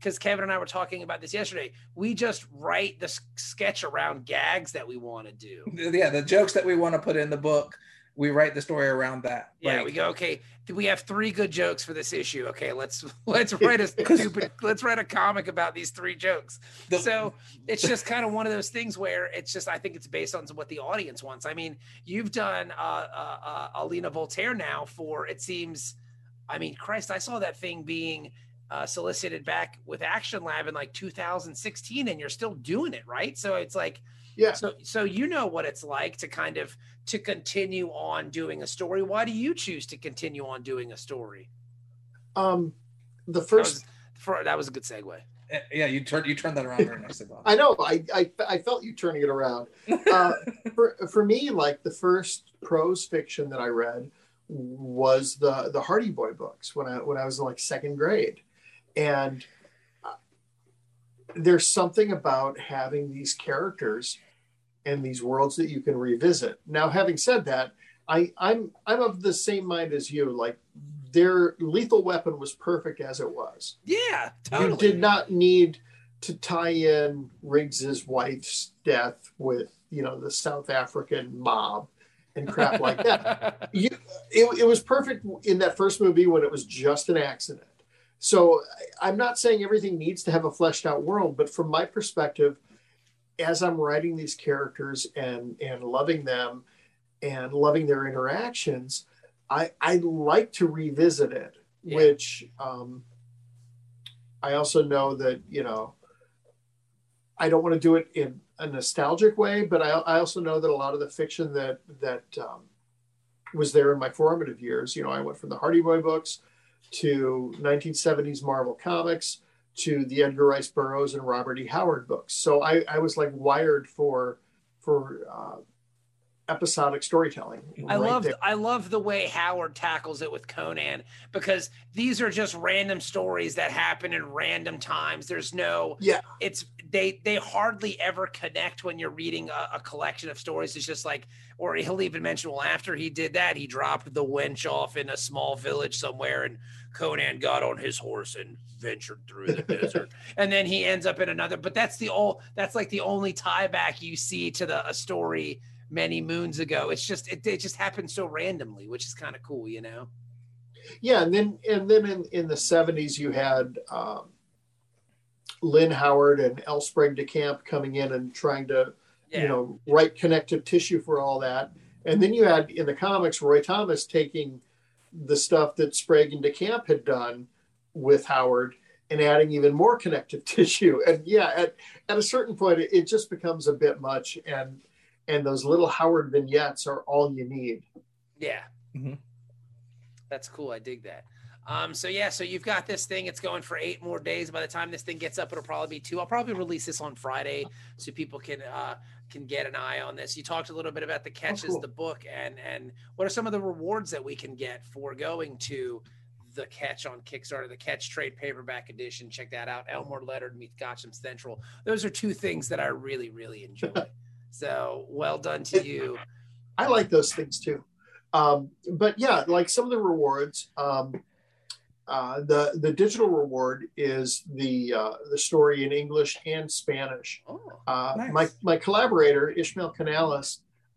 because Kevin and I were talking about this yesterday. We just write the sketch around gags that we want to do. Yeah, the jokes that we want to put in the book, we write the story around that. Yeah, like, we go, okay, we have 3 good jokes for this issue. Okay, let's write a comic about these 3 jokes. So it's just kind of one of those things where it's just, I think it's based on what the audience wants. I mean, you've done Alina Voltaire now for, it seems, I mean, Christ, I saw that thing being solicited back with Action Lab in like 2016, and you're still doing it, right? So it's like, yeah. So you know what it's like to kind of to continue on doing a story. Why do you choose to continue on doing a story? The first that was a good segue. Yeah, you turned that around very nicely, Bob. I know. I felt you turning it around. For me, like the first prose fiction that I read was the Hardy Boy books when I was in like 2nd grade, and there's something about having these characters and these worlds that you can revisit. Now, having said that, I'm of the same mind as you. Like, their Lethal Weapon was perfect as it was. Yeah, totally. You did not need to tie in Riggs's wife's death with, the South African mob and crap like that. It was perfect in that first movie when it was just an accident. So I'm not saying everything needs to have a fleshed out world, but from my perspective, as I'm writing these characters and loving them and loving their interactions, I like to revisit it, which I also know that, I don't want to do it in a nostalgic way, but I also know that a lot of the fiction that was there in my formative years, I went from the Hardy Boy books to 1970s Marvel Comics, to the Edgar Rice Burroughs and Robert E. Howard books. So I was like wired for episodic storytelling. I love the way Howard tackles it with Conan, because these are just random stories that happen in random times. There's no, it's they hardly ever connect when you're reading a collection of stories. It's just like, or he'll even mention, well, after he did that, he dropped the wench off in a small village somewhere, and Conan got on his horse and ventured through the desert, and then he ends up in another. But that's like the only tie back you see to a story many moons ago. It's just it just happened so randomly, which is kind of cool, Yeah, and then in the 70s you had Lynn Howard and L. Sprague de Camp coming in and trying to write connective tissue for all that. And then you had in the comics Roy Thomas taking the stuff that Sprague and de Camp had done with Howard and adding even more connective tissue. And at a certain point it just becomes a bit much, and those little Howard vignettes are all you need. Yeah. Mm-hmm. That's cool. I dig that. So you've got this thing. It's going for 8 more days. By the time this thing gets up, it'll probably be 2. I'll probably release this on Friday so people can get an eye on this. You talked a little bit about the catches, the book, and what are some of the rewards that we can get for going to the Catch on Kickstarter, the Catch trade paperback edition. Check that out. Elmore Leonard meets Gotham Central. Those are 2 things that I really, really enjoy. So well done to you. I like those things too. But yeah, like some of the rewards, the digital reward is the story in English and Spanish. Oh, nice. My collaborator Ishmael Canales,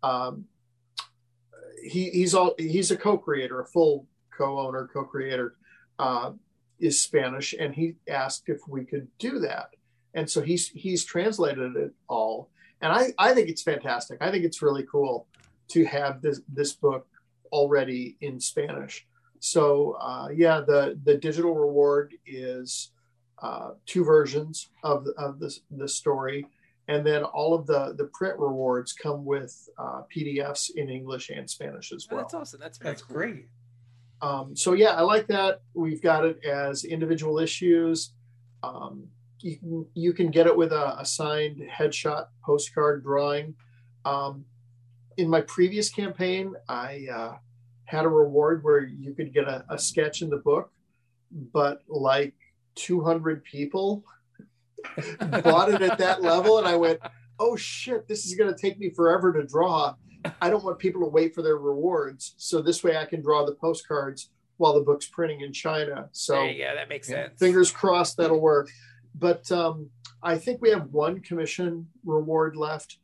he's a co-creator, a full co-owner, co-creator, is Spanish, and he asked if we could do that, and so he's translated it all. And I think it's fantastic. I think it's really cool to have this book already in Spanish. So the digital reward is 2 versions of the story, and then all of the print rewards come with PDFs in English and Spanish as well. Oh, that's awesome. That's cool. Great. I like that. We've got it as individual issues. You can get it with a signed headshot postcard drawing. In my previous campaign, I had a reward where you could get a sketch in the book, but like 200 people bought it at that level, and I went, oh shit, this is going to take me forever to draw. I don't want people to wait for their rewards, so this way I can draw the postcards while the book's printing in China. So there you go. That makes sense. Fingers crossed that'll work. But I think we have one commission reward left.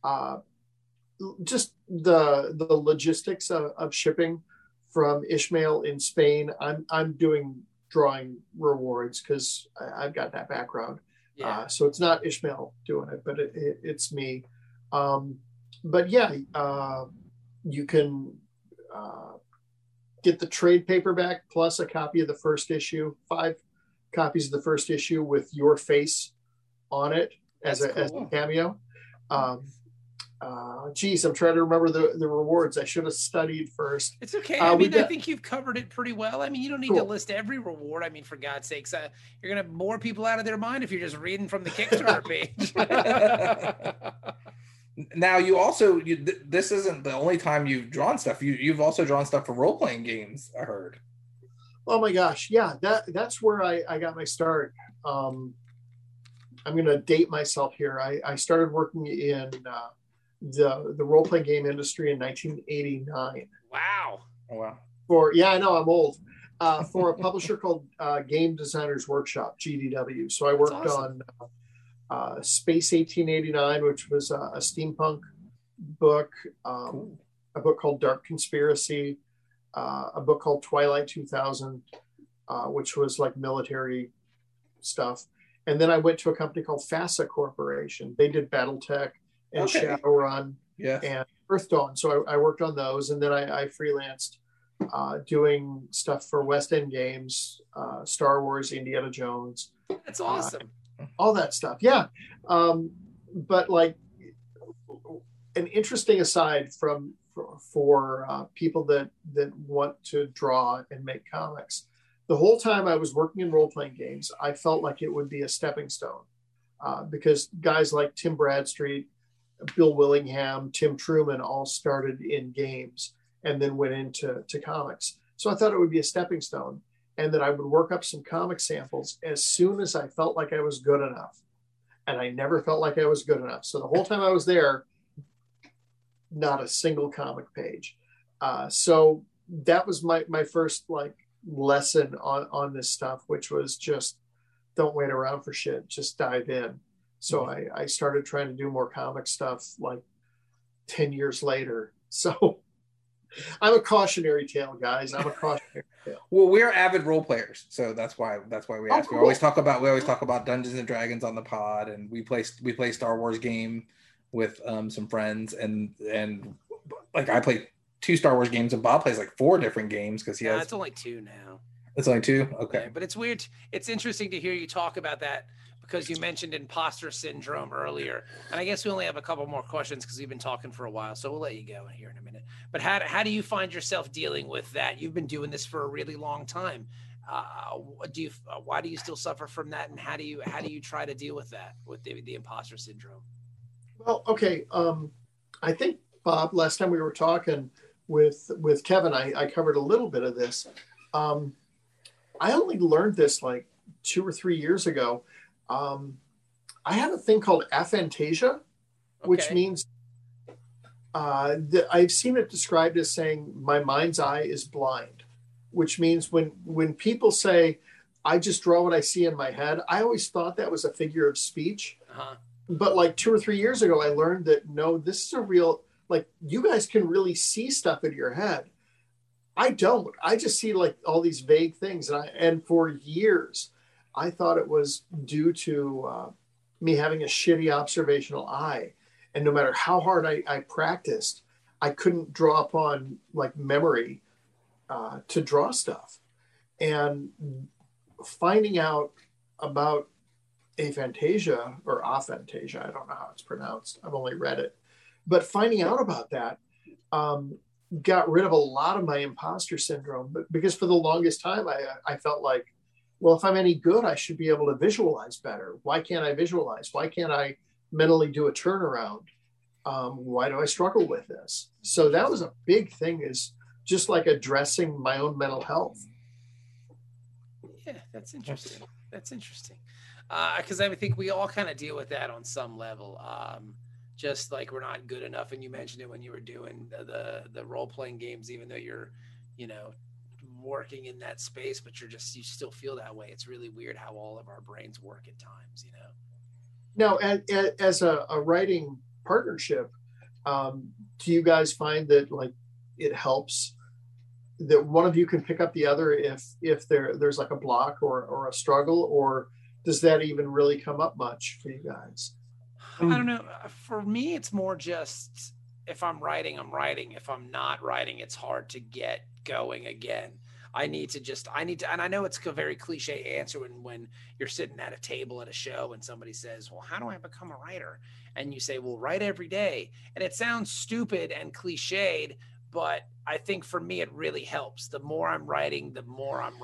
Just the logistics of shipping from Ishmael in Spain. I'm doing drawing rewards because I've got that background. Yeah. So it's not Ishmael doing it, but it's me. But yeah, you can get the trade paperback plus a copy of the first issue, 5 copies of the first issue with your face on it as a cameo. Geez, I'm trying to remember the rewards. I should have studied first. It's okay. I mean, I think you've covered it pretty well. I mean, you don't need to list every reward. I mean, for God's sakes, you're going to bore people out of their mind if you're just reading from the Kickstarter page. Now, you also, this isn't the only time you've drawn stuff. You've also drawn stuff for role-playing games, I heard. Oh my gosh. Yeah, that's where I got my start. I'm going to date myself here. I started working in the role-playing game industry in 1989. Wow. Oh, wow. I know I'm old. For a publisher called Game Designers Workshop, GDW. So I worked on Space 1889, which was a steampunk book, Cool. a book called Dark Conspiracy, a book called Twilight 2000, which was like military stuff. And then I went to a company called FASA Corporation. They did BattleTech and Shadowrun and Earth Dawn. So I worked on those. And then I freelanced doing stuff for West End Games, Star Wars, Indiana Jones. That's awesome. All that stuff. Yeah. But like an interesting aside for people that want to draw and make comics, the whole time I was working in role-playing games, I felt like it would be a stepping stone because guys like Tim Bradstreet, Bill Willingham, Tim Truman all started in games and then went into comics. So I thought it would be a stepping stone and that I would work up some comic samples as soon as I felt like I was good enough. And I never felt like I was good enough. So the whole time I was there, not a single comic page. So that was my first like lesson on this stuff, which was just don't wait around for shit, just dive in. So I started trying to do more comic stuff like 10 years later. So I'm a cautionary tale, guys. I'm a cautionary tale. Well, we're avid role players, so that's why we ask. Cool. We always talk about Dungeons and Dragons on the pod, and we play Star Wars game with some friends, and like I play 2 Star Wars games, and Bob plays like 4 different games because he has. It's only 2 now. It's only 2. Okay, yeah, but it's weird. It's interesting to hear you talk about that because you mentioned imposter syndrome earlier, and I guess we only have a couple more questions because we've been talking for a while, so we'll let you go here in a minute. But how do you find yourself dealing with that? You've been doing this for a really long time. Why do you still suffer from that, and how do you try to deal with that, with the imposter syndrome? Well, okay. I think Bob, last time we were talking with Kevin, I covered a little bit of this. I only learned this like 2 or 3 years ago. I have a thing called aphantasia, which means I've seen it described as saying my mind's eye is blind, which means when people say, I just draw what I see in my head, I always thought that was a figure of speech. Uh-huh. But like 2 or 3 years ago, I learned that, no, this is a real, like you guys can really see stuff in your head. I don't. I just see like all these vague things. And for years, I thought it was due to me having a shitty observational eye. And no matter how hard I practiced, I couldn't draw upon like memory to draw stuff. And finding out about aphantasia or aphantasia, I don't know how it's pronounced. I've only read it. But finding out about that got rid of a lot of my imposter syndrome. But because for the longest time, I felt like, well, if I'm any good, I should be able to visualize better. Why can't I visualize? Why can't I mentally do a turnaround? Why do I struggle with this? So that was a big thing, is just like addressing my own mental health. Yeah, that's interesting. That's interesting. Because I think we all kind of deal with that on some level. Just like we're not good enough. And you mentioned it when you were doing the role-playing games, even though you're, working in that space, but you still feel that way. It's really weird how all of our brains work at times, you know? Now, as a writing partnership, do you guys find that like it helps that one of you can pick up the other if there's like a block or a struggle, or does that even really come up much for you guys? I don't know. For me, it's more just if I'm writing, I'm writing. If I'm not writing, it's hard to get going again. I need to, and I know it's a very cliche answer when you're sitting at a table at a show and somebody says, well, how do I become a writer? And you say, well, write every day. And it sounds stupid and cliched, but I think for me, it really helps. The more I'm writing, the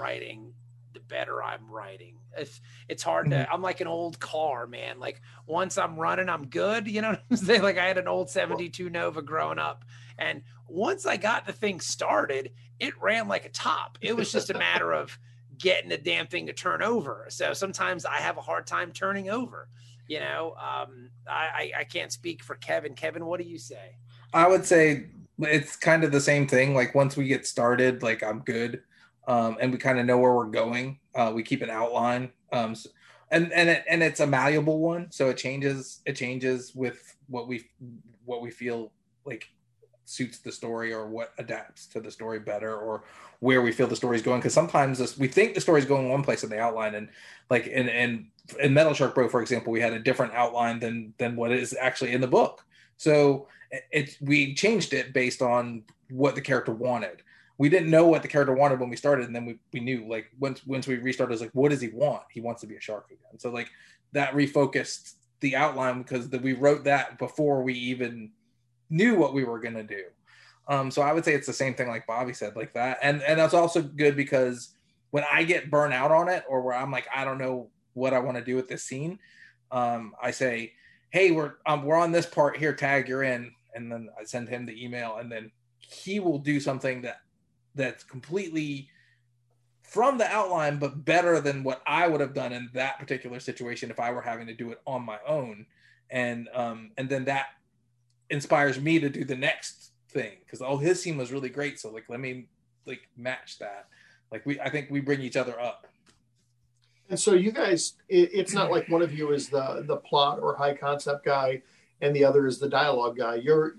better I'm writing. It's hard to, I'm like an old car, man. Like once I'm running, I'm good. You know what I'm saying? Like I had an old 72 Nova growing up. And once I got the thing started, it ran like a top. It was just a matter of getting the damn thing to turn over. So sometimes I have a hard time turning over, you know. I can't speak for Kevin. Kevin, what do you say? I would say it's kind of the same thing. Like once we get started, like I'm good. And we kind of know where we're going. We keep an outline, and it's a malleable one, so it changes with what we feel like suits the story or what adapts to the story better or where we feel the story's going. Because sometimes we think the story's going one place in the outline, and like in Metal Shark Bro, for example, we had a different outline than what is actually in the book. So we changed it based on what the character wanted. We didn't know what the character wanted when we started, and then we knew, like, once we restarted, it was like, what does he want? He wants to be a shark again. So like that refocused the outline because we wrote that before we even knew what we were going to do. So I would say it's the same thing like Bobby said, like that. And that's also good because when I get burnt out on it, or where I'm like, I don't know what I want to do with this scene, I say, hey, we're on this part here, tag, you're in. And then I send him the email, and then he will do something that's completely from the outline, but better than what I would have done in that particular situation if I were having to do it on my own. And then that inspires me to do the next thing because his scene was really great. So like, let me like match that. Like I think we bring each other up. And so you guys, it's not like one of you is the plot or high concept guy and the other is the dialogue guy. You're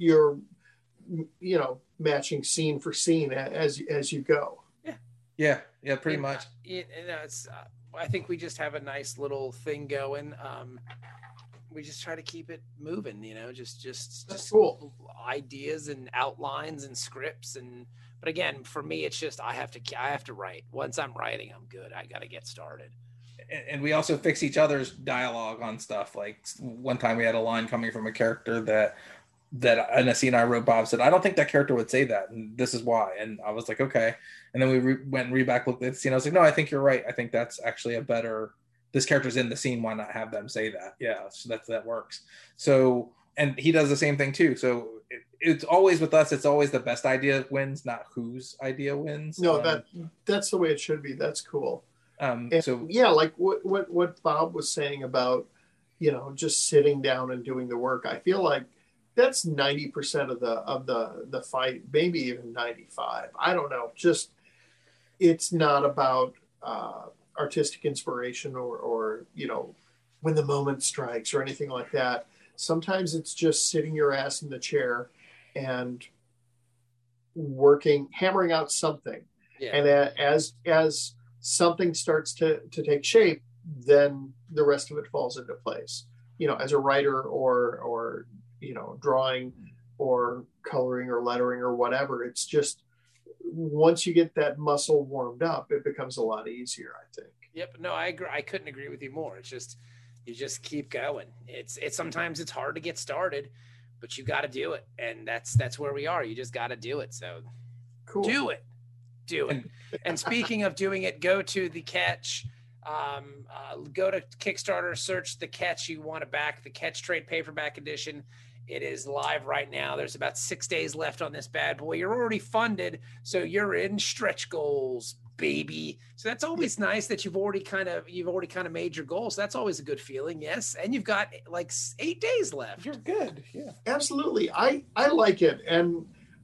matching scene for scene as you go. Yeah, pretty much. I think we just have a nice little thing going. We just try to keep it moving, just cool ideas and outlines and scripts. But again, for me, it's just I have to write. Once I'm writing, I'm good. I got to get started. And we also fix each other's dialogue on stuff. Like one time we had a line coming from a character that in a scene I wrote, Bob said, I don't think that character would say that, and this is why. And I was like, okay. And then we went and back looked at the scene. I was like, no, I think you're right. I think that's actually a better. This character's in the scene. Why not have them say that? Yeah, so that works. So, and he does the same thing too. So it's always with us. It's always the best idea wins, not whose idea wins. No, that's the way it should be. That's cool. So yeah, like what Bob was saying about, just sitting down and doing the work. I feel like that's 90% of the fight, maybe even 95. I don't know. Just it's not about artistic inspiration or when the moment strikes or anything like that. Sometimes it's just sitting your ass in the chair and hammering out something. Yeah. And as something starts to take shape, then the rest of it falls into place. As a writer or drawing or coloring or lettering or whatever, it's just once you get that muscle warmed up, it becomes a lot easier, I think. Yep. No, I agree. I couldn't agree with you more. It's just, you just keep going. It's sometimes it's hard to get started, but you got to do it. And that's where we are. You just got to do it. So cool. Do it. And speaking of doing it, go to The Catch. Go to Kickstarter, search The Catch. You want to back The Catch trade paperback edition. It is live right now. There's about 6 days left on this bad boy. You're already funded, so you're in stretch goals, baby. So that's always nice that you've already kind of made your goals. That's always a good feeling. Yes, and you've got like 8 days left. You're good. Yeah, absolutely. I like it, and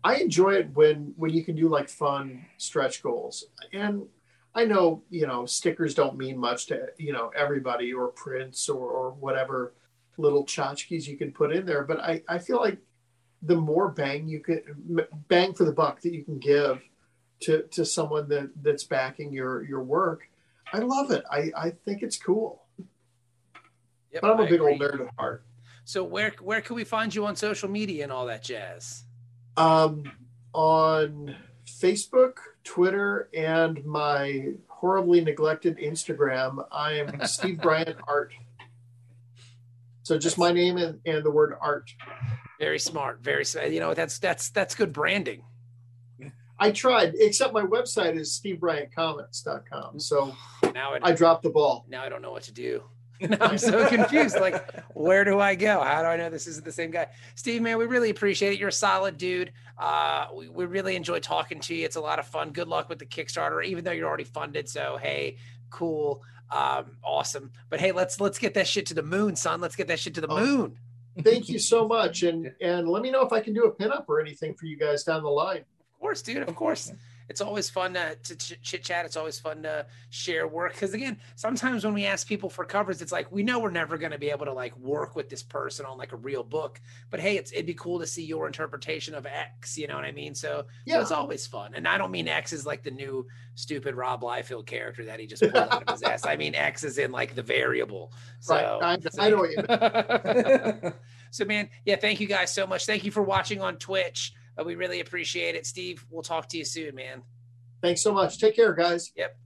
I enjoy it when you can do like fun stretch goals. And I know, stickers don't mean much to, everybody, or prints or whatever little tchotchkes you can put in there. But I feel like the more bang for the buck that you can give to someone that's backing your work, I love it. I think it's cool. Yep, but I'm a big old nerd at heart. So where can we find you on social media and all that jazz? On Facebook, Twitter, and my horribly neglected Instagram, I am Steve Bryant Art. So just my name and the word art. Very smart. Very, that's good branding. I tried, except my website is stevebryantcomics.com. So now I dropped the ball. Now I don't know what to do. I'm so confused. Like, where do I go? How do I know this isn't the same guy? Steve, man, we really appreciate it. You're a solid dude. We really enjoy talking to you. It's a lot of fun. Good luck with the Kickstarter, even though you're already funded. So, hey, cool. Awesome. But hey, let's get that shit to the moon, son. Let's get that shit to the moon. Thank you so much. And let me know if I can do a pinup or anything for you guys down the line. Of course, dude. Of course. It's always fun to chit chat. It's always fun to share work. Because again, sometimes when we ask people for covers, it's like, we know we're never going to be able to like work with this person on like a real book, but hey, it'd be cool to see your interpretation of X, you know what I mean? So it's always fun. And I don't mean X is like the new stupid Rob Liefeld character that he just pulled out of his ass. I mean, X is in like the variable. So right. I know what you mean. So man, yeah, thank you guys so much. Thank you for watching on Twitch. We really appreciate it. Steve, we'll talk to you soon, man. Thanks so much. Take care, guys. Yep.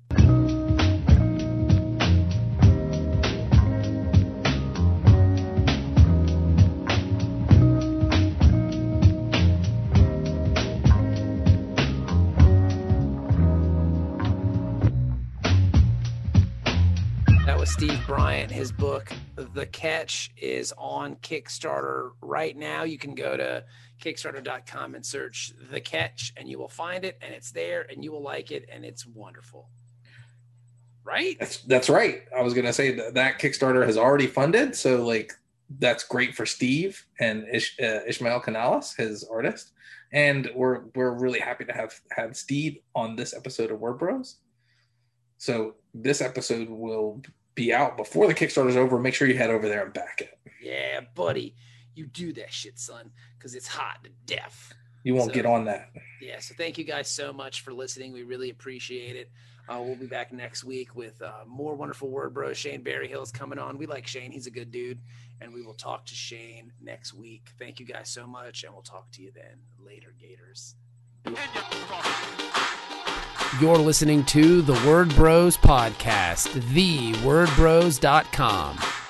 That was Steve Bryant. His book, The Catch, is on Kickstarter right now. You can go to Kickstarter.com and search The Catch, and you will find it, and it's there, and you will like it, and it's wonderful. Right? That's right. I was going to say that Kickstarter has already funded, so like that's great for Steve and Ishmael Canales, his artist, and we're really happy to have Steve on this episode of Word Bros. So this episode will be out before the Kickstarter's over. Make sure you head over there and back it. Yeah, buddy. You do that shit, son, because it's hot to death. You won't get on that. Yeah, so thank you guys so much for listening. We really appreciate it. We'll be back next week with more wonderful Word Bros. Shane Berryhill's coming on. We like Shane. He's a good dude. And we will talk to Shane next week. Thank you guys so much, and we'll talk to you then. Later, Gators. You're listening to the Word Bros podcast, thewordbros.com.